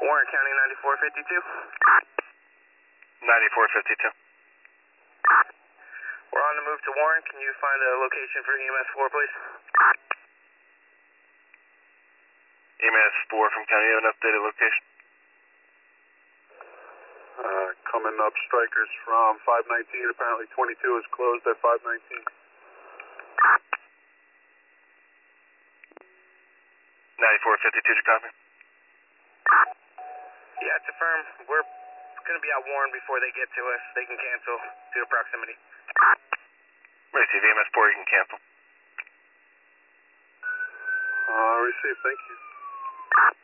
Warren County 9452. 9452. We're on the move to Warren. Can you find a location for EMS 4, please? EMS 4 from County, you have an updated location? Coming up, strikers from 519. Apparently 22 is closed at 519. 9452, did you copy? Yeah, it's affirmed. We're going to be at Warren before they get to us. They can cancel due to proximity. Receive EMS 4, you can cancel. Receive, thank you.